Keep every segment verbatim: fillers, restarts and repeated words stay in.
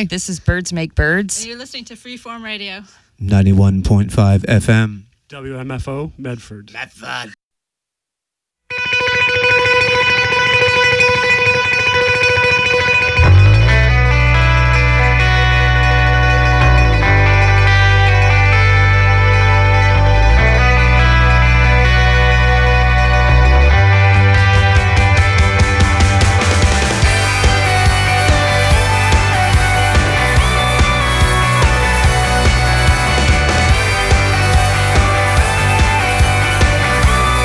Hi. This is Birds Make Birds. And you're listening to Freeform Radio. ninety-one point five F M. W M F O, Medford. Medford. Thank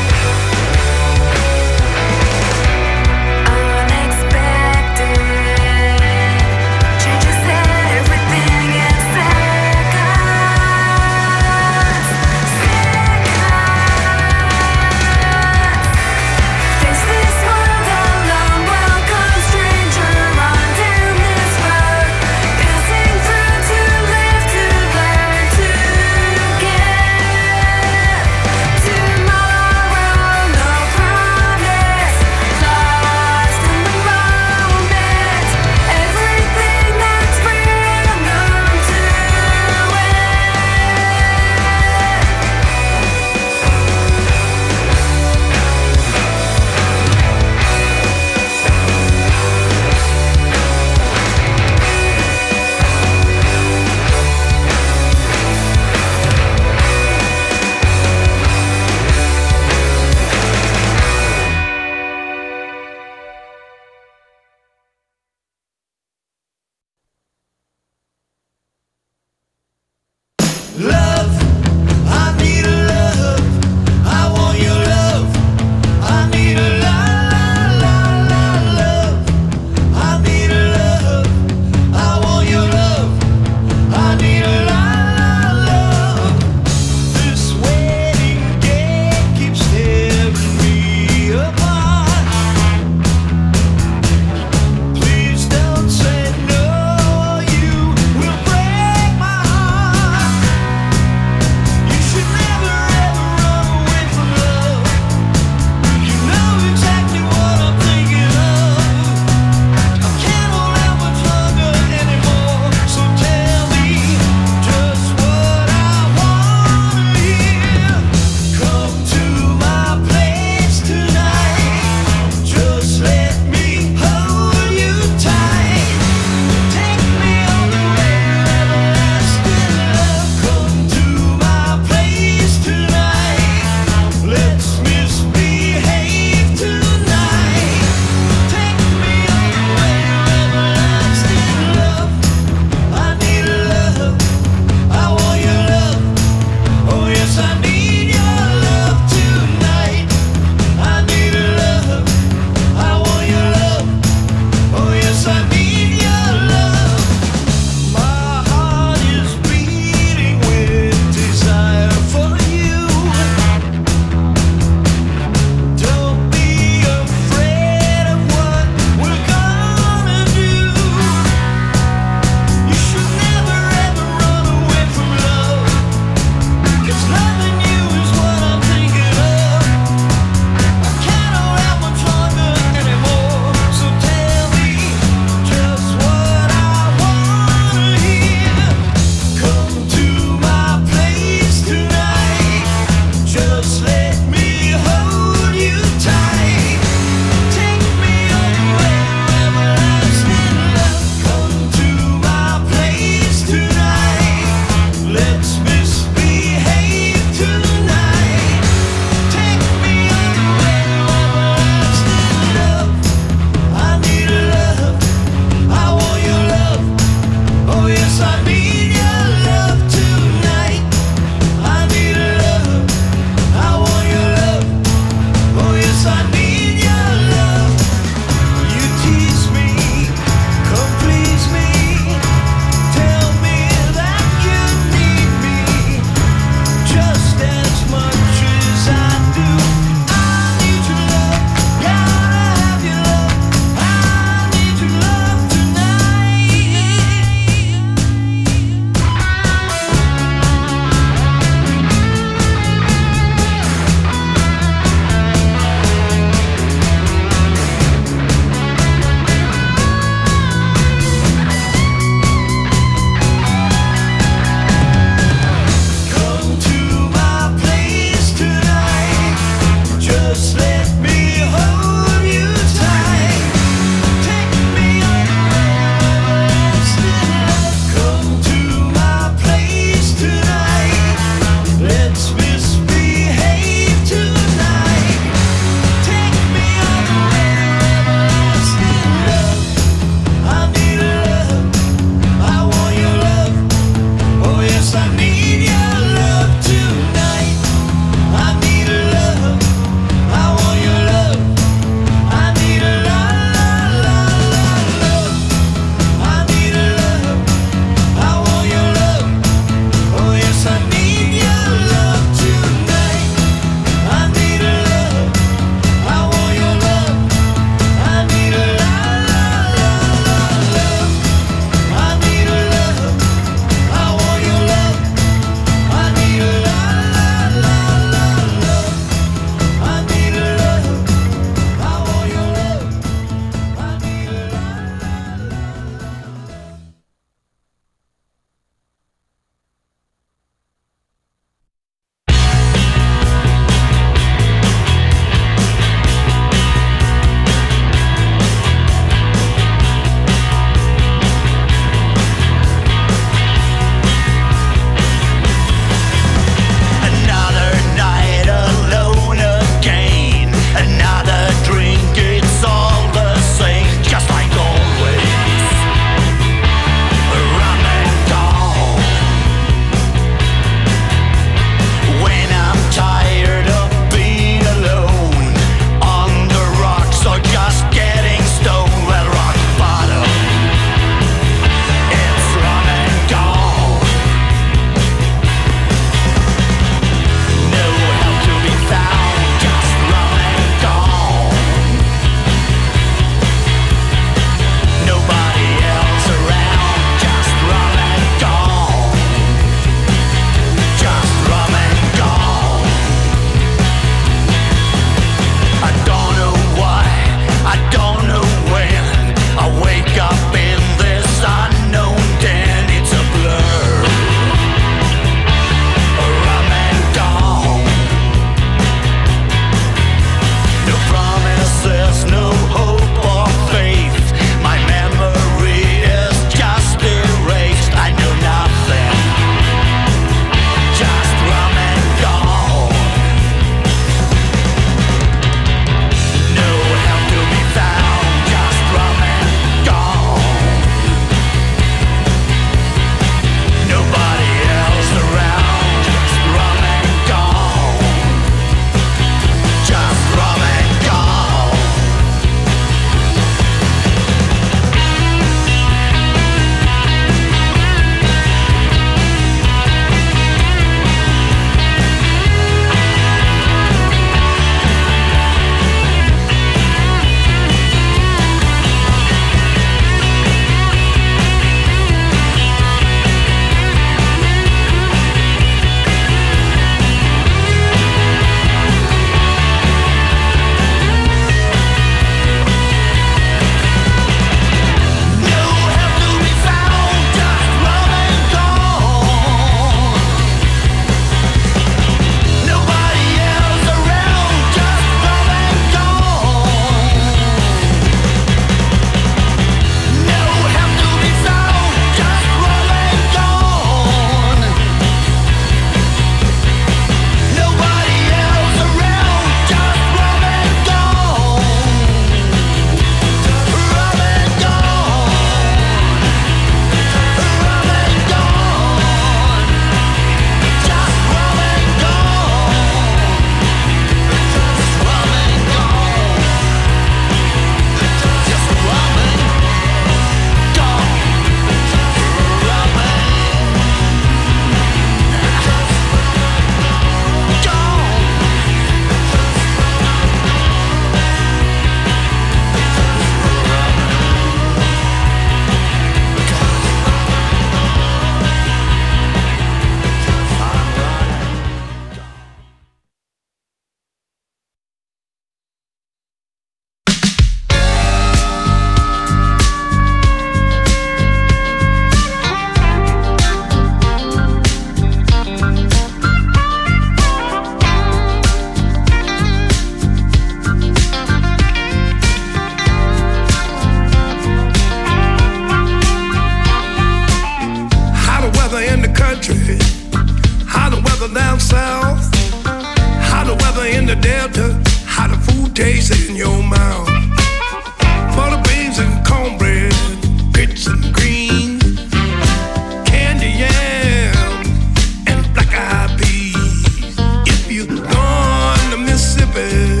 taste in your mouth. Butter beans and cornbread, grits and greens, candy yam and black-eyed peas. If you're going to Mississippi,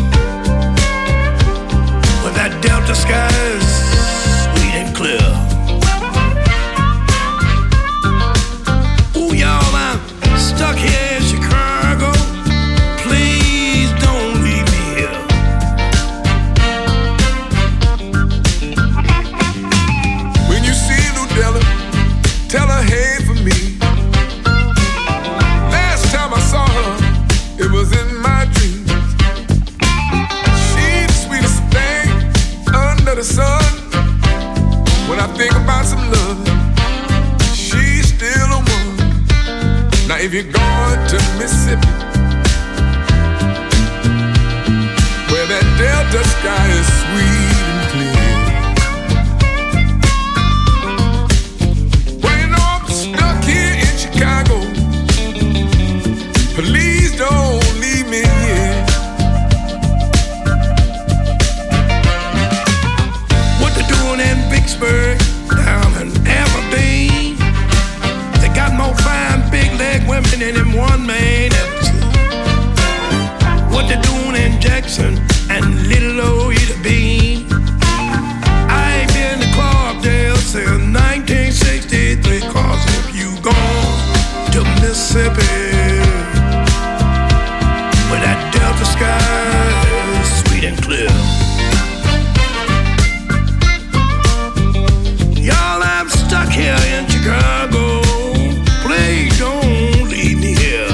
where that Delta sky is sweet and clear. Ooh, y'all, I'm stuck here in Chicago. Please don't leave me here. When you see Ludella, tell her hey for me. Last time I saw her, it was in my dreams. She's the sweetest thing under the sun. When I think about some love, she's still a one. Now if you're going to Mississippi, where that Delta sky is sweet and clear. Well, you know I'm stuck here in Chicago. Please don't leave me here. What they doing in Vicksburg, down in Aberdeen? They got more fine big leg women than in one man ever seen. What they doing in Jackson and Little Old Ida Bean? I ain't been to Clarkdale since nineteen sixty-three. Cause if you gone to Mississippi, where that Delta sky is sweet and clear. Y'all, I'm stuck here in Chicago. Please don't leave me here.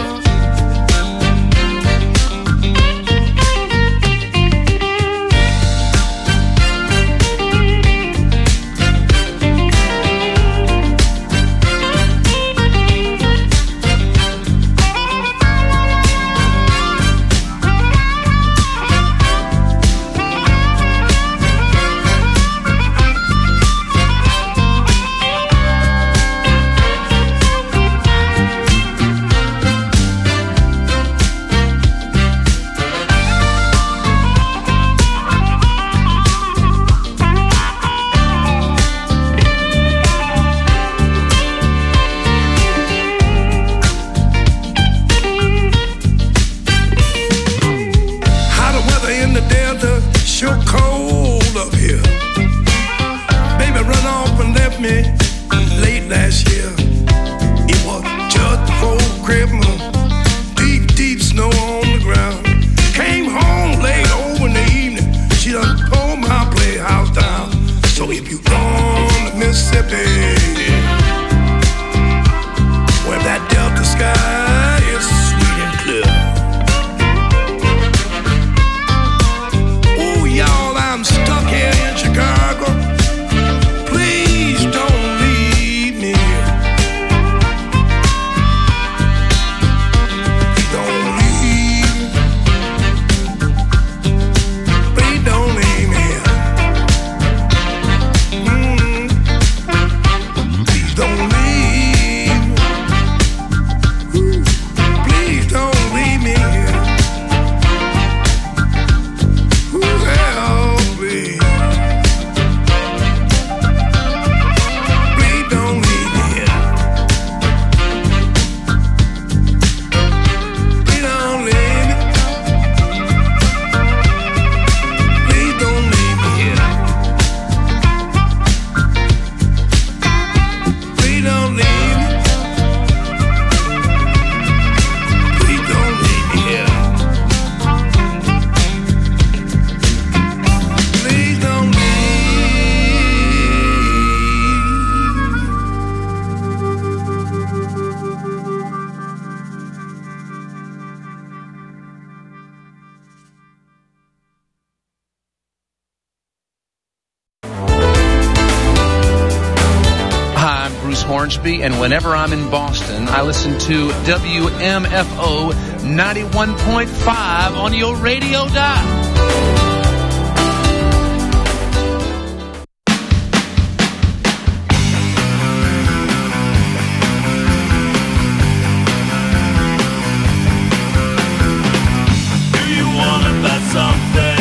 Sure cold up here. Baby run off and left me late last year. It was just before Christmas. Deep, deep snow on the ground. Came home late over in the evening. She done tore my playhouse down. So if you gone to Mississippi, where that Delta sky is sweet and clear. Y'all, I'm stuck here in Chicago. Please don't leave me here. Please don't leave me. Please don't leave me here. Mm-hmm. Please don't leave me. Ooh. Please don't leave me here. Hornsby, and whenever I'm in Boston, I listen to W M F O ninety-one point five on your radio dial. Do you wanna bet something?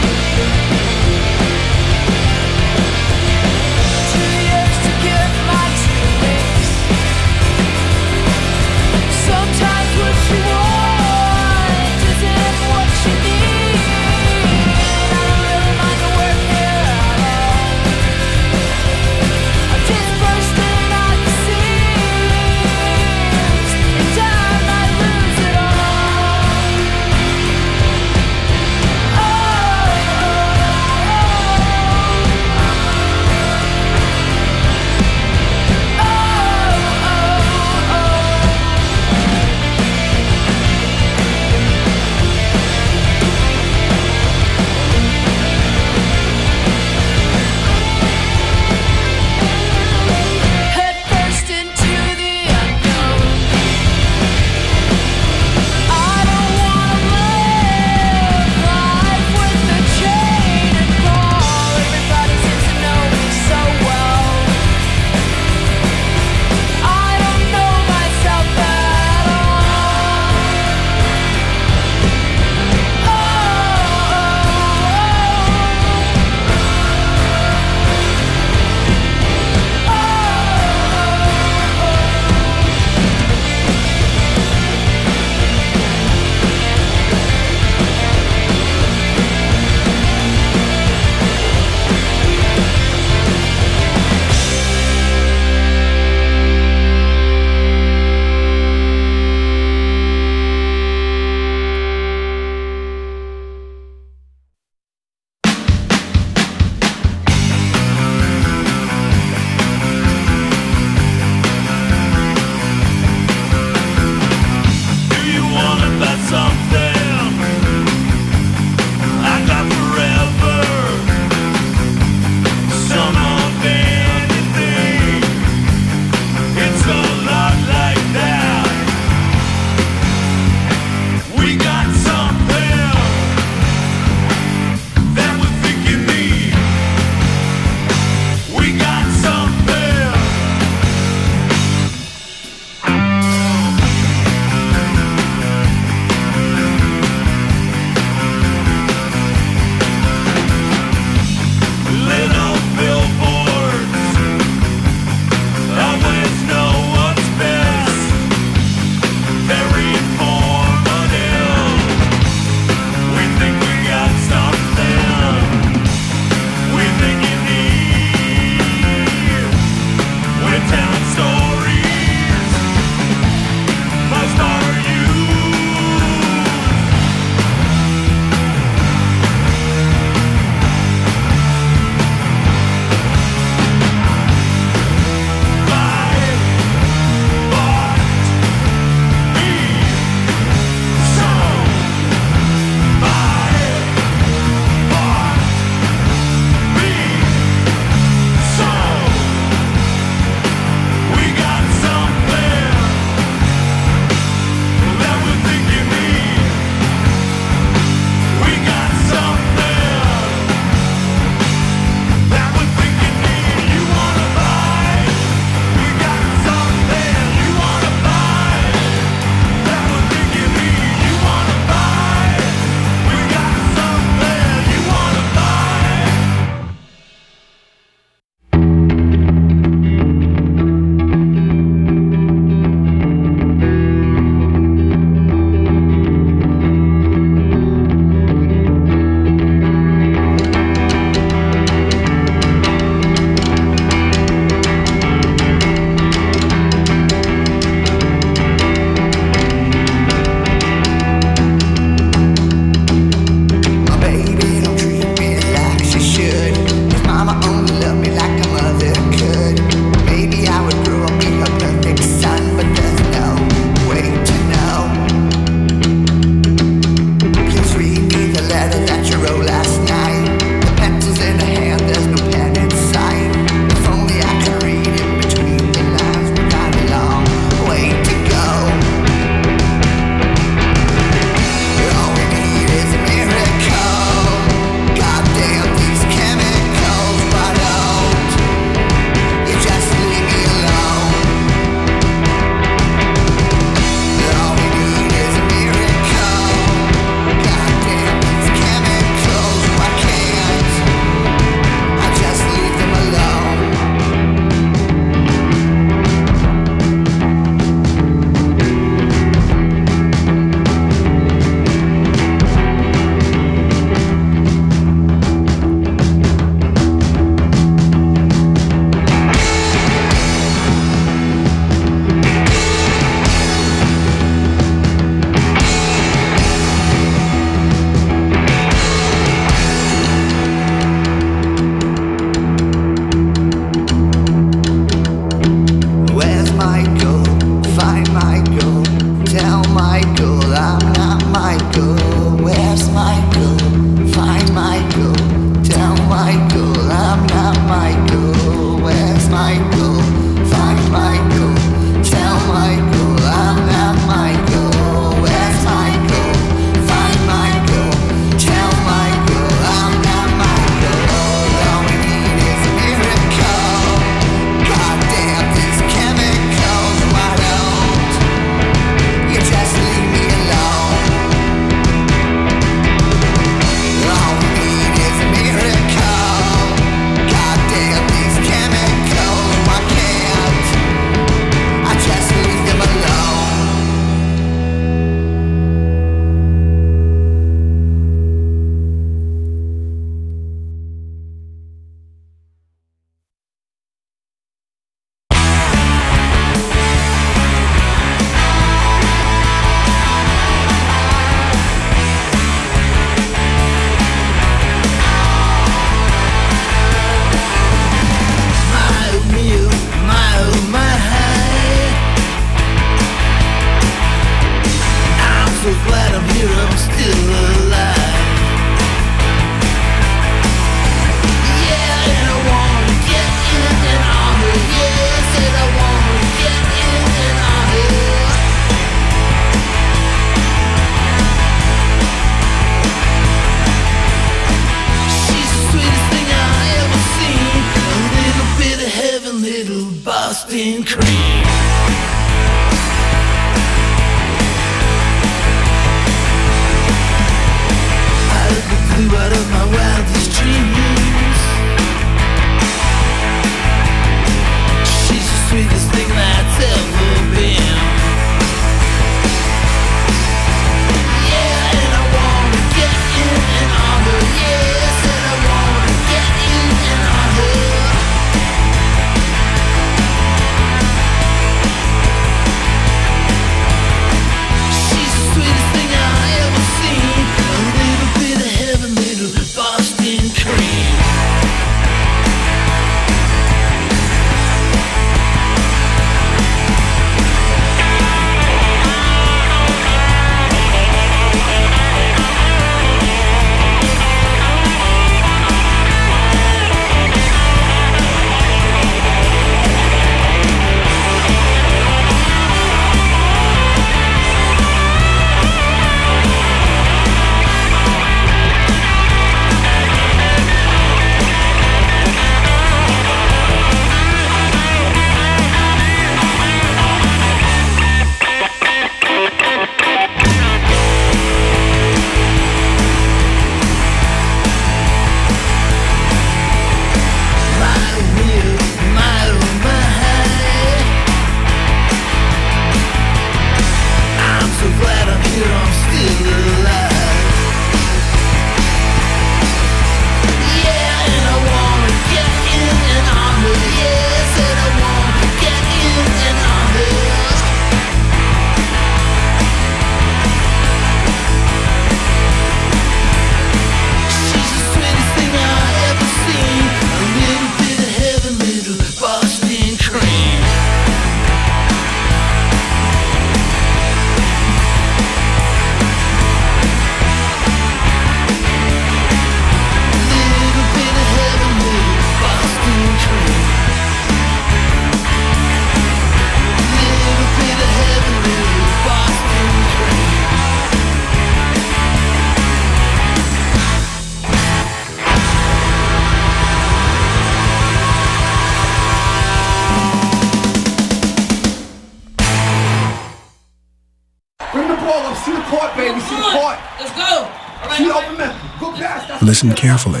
ball up. See the court, baby. See the court. Let's go. All right, See the all open man. Go past. That's Listen carefully.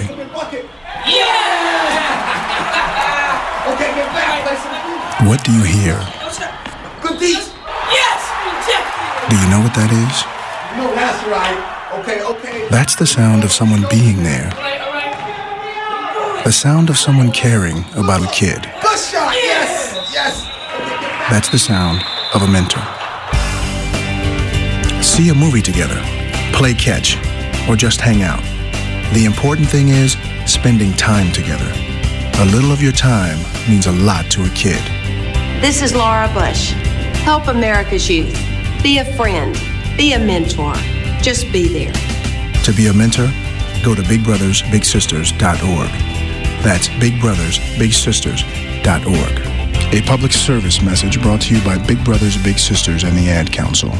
Yeah! Okay, get back. Play some food. What do you hear? Good deed. Yes! Do you know what that is? No, that's right. Okay, okay. That's the sound of someone being there. All right, all right. The sound of someone caring about a kid. Good shot. Yes. Yes. That's the sound of a mentor. See a movie together, play catch, or just hang out. The important thing is spending time together. A little of your time means a lot to a kid. This is Laura Bush. Help America's youth. Be a friend. Be a mentor. Just be there. To be a mentor, go to big brothers big sisters dot org. That's big brothers big sisters dot org. A public service message brought to you by Big Brothers Big Sisters and the Ad Council.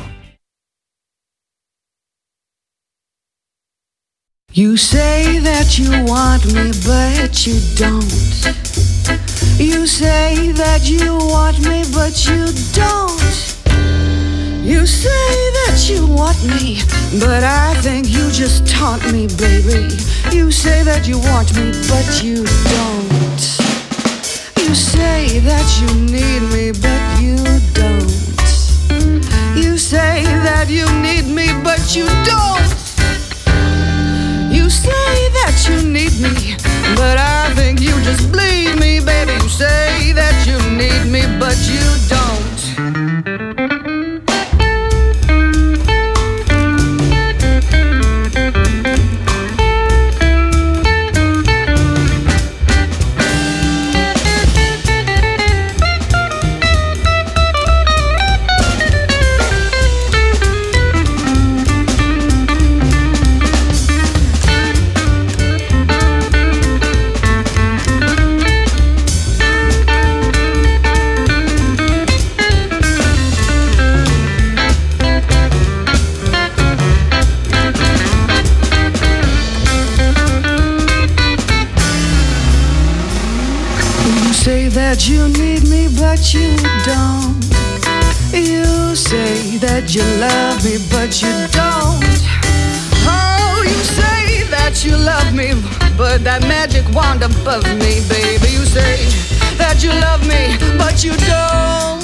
You say that you want me, but you don't. You say that you want me, but you don't. You say that you want me, but I think you just taunt me, baby. You say that you want me, but you don't. You say that you need me, but you don't. You say that you need me, but you don't. You say that you need me, but I think you just bleed me, baby. You say that you need me, but you don't. That you need me, but you don't. You say that you love me, but you don't. Oh, you say that you love me, but that magic wand above me, baby. You say that you love me, but you don't.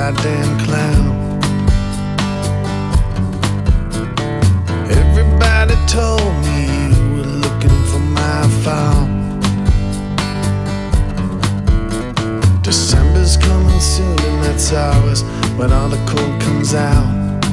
goddamn clown. Everybody told me you were looking for my file. December's coming soon and that's always when all the cold comes out.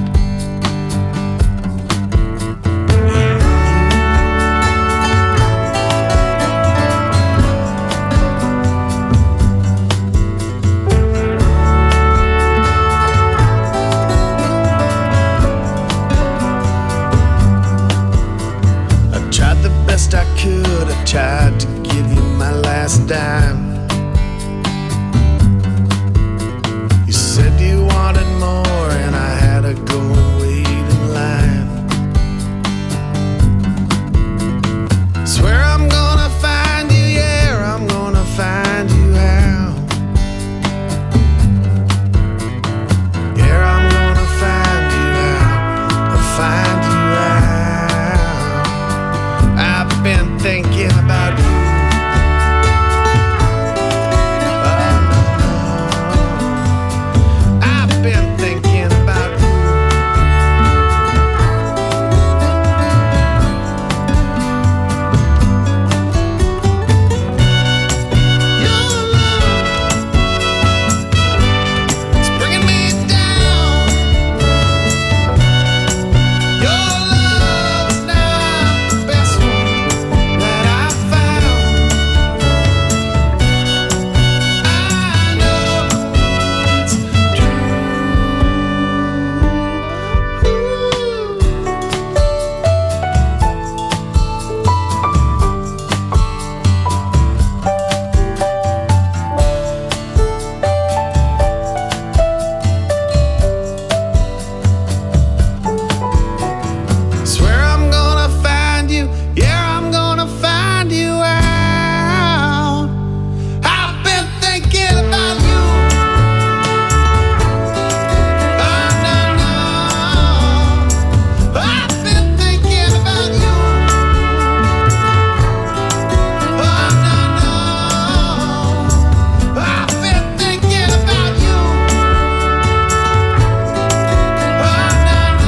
I could, I tried to give you my last dime. You said you wanted more and I had to go and wait in line. Swear I'm gonna find you, yeah, I'm gonna find you out. Yeah, I'm gonna find you out, I'll find you out. I've been thinking about you. Oh, no, no. I've been thinking about you. Your love is bringing me down. Your love's not the best one that I found. I know it's true. Swear I'm gonna find you, yeah, I'm gonna find you out. I've been thinking about you. Oh, no, no. I've been thinking about you. Oh, no, no. I've been thinking about you. Oh, no, no.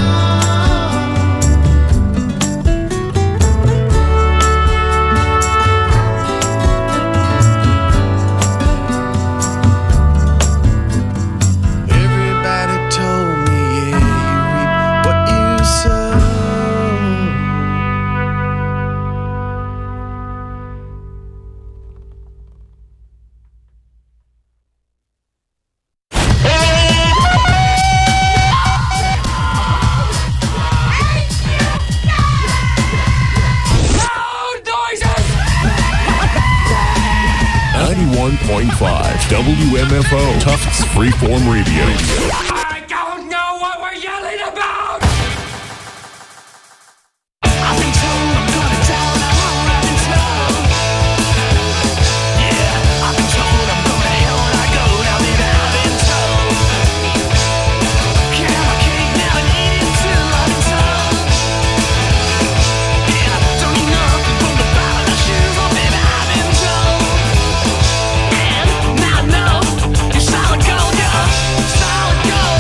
Everybody told me, yeah, you reap what you sow. ninety-one point five W M F O Tufts Freeform Radio. I don't know what we're yelling about! I've been told I'm going down the road, I've been told. Yeah, I've been told I'm going to hell when I go down there, I've been told. Can I have a cake now and eat it too, I've been told. Yeah, don't need nothing from the bottom of the shoes, oh baby, I've been told. And now I know you're solid gold, girl, solid gold.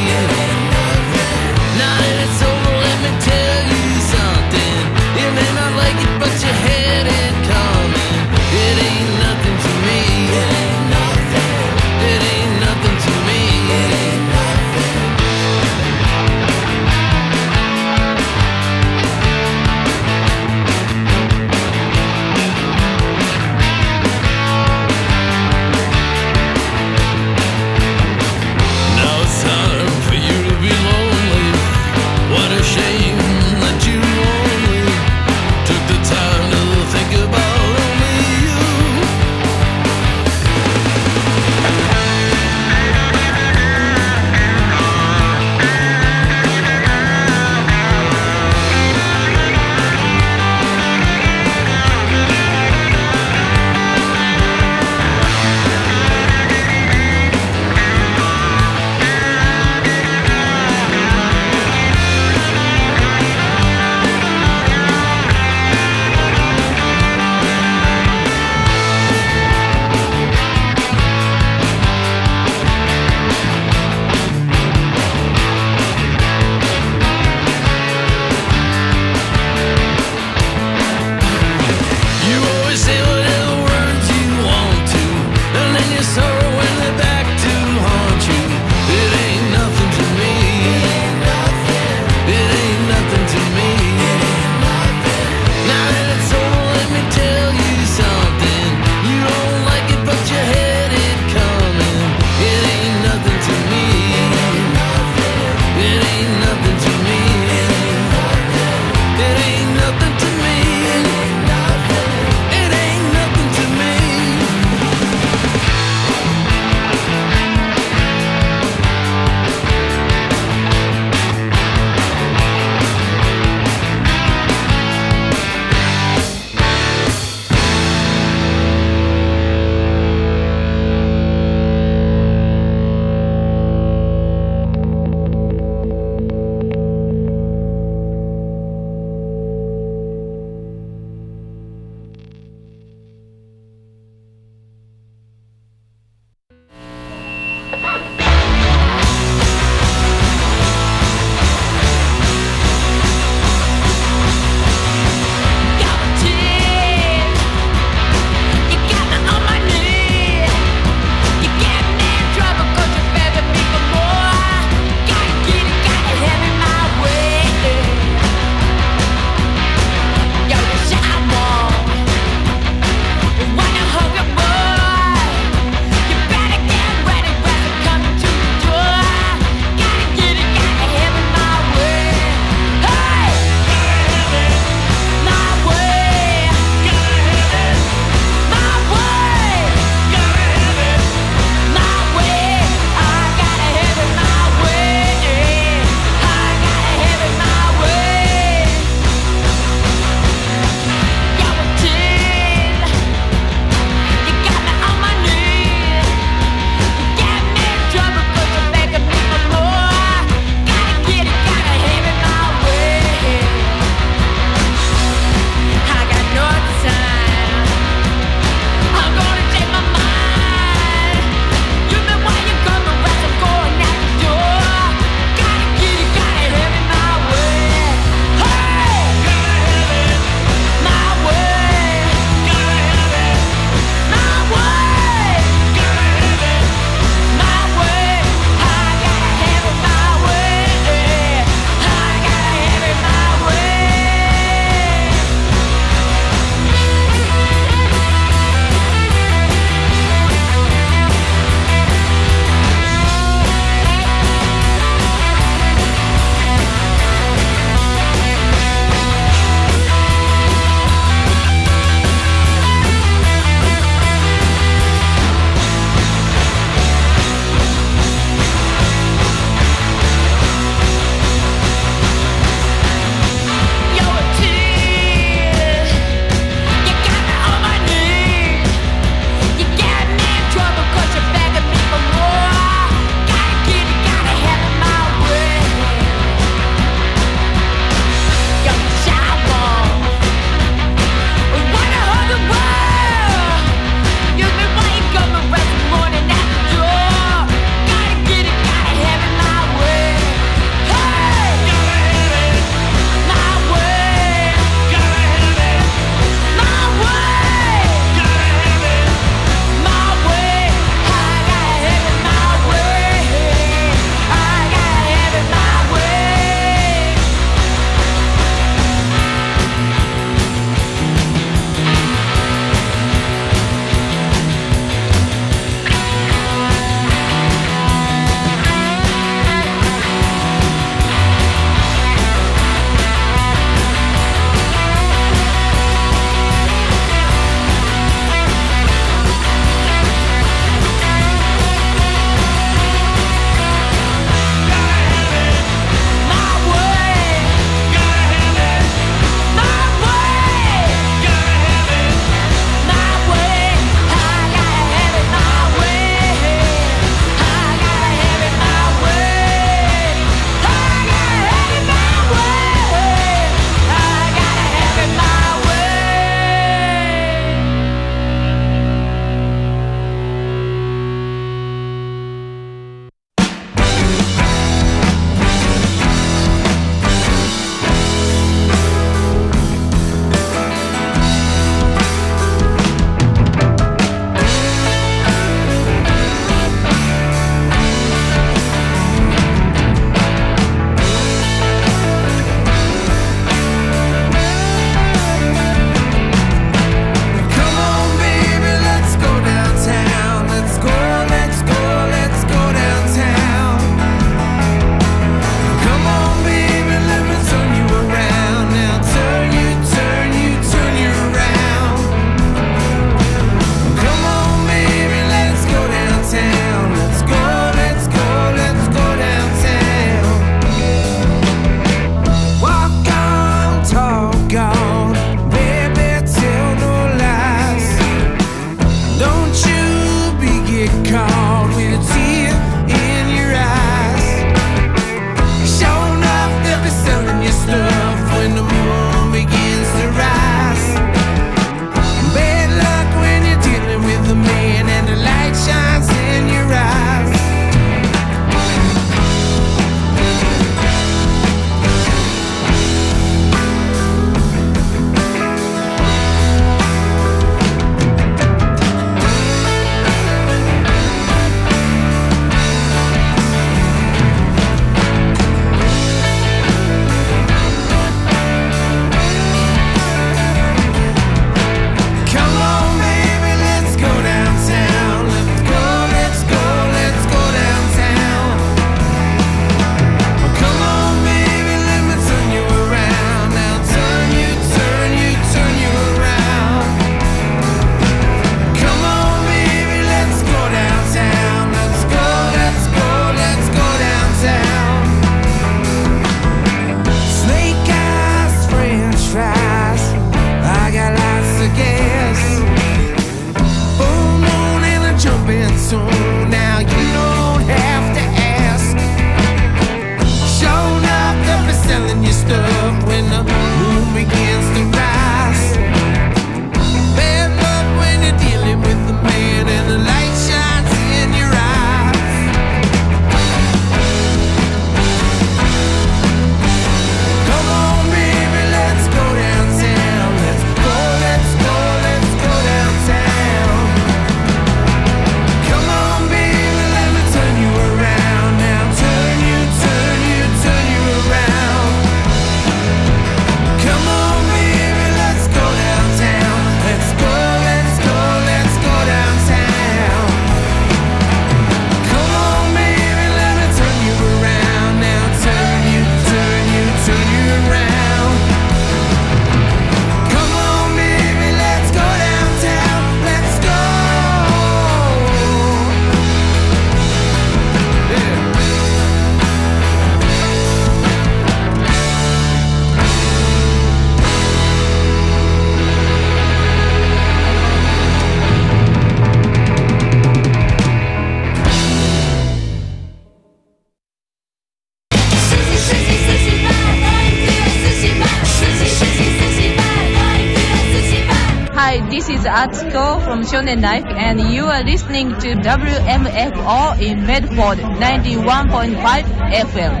Atsuko from Shonen Life, and you are listening to W M F O in Medford, ninety-one point five F M.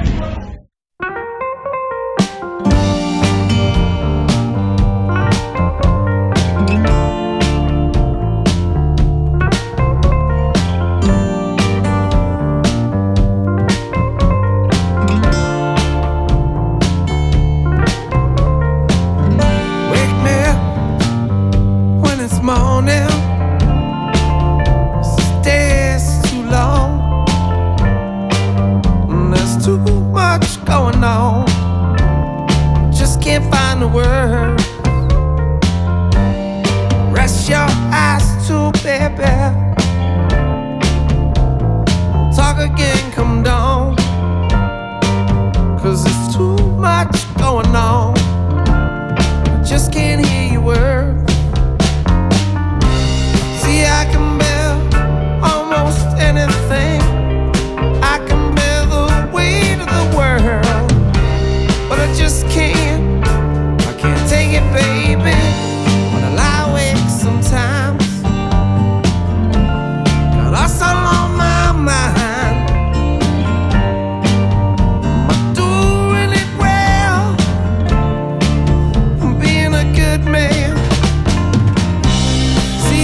Cause it's too much going on. I just can't hear your words.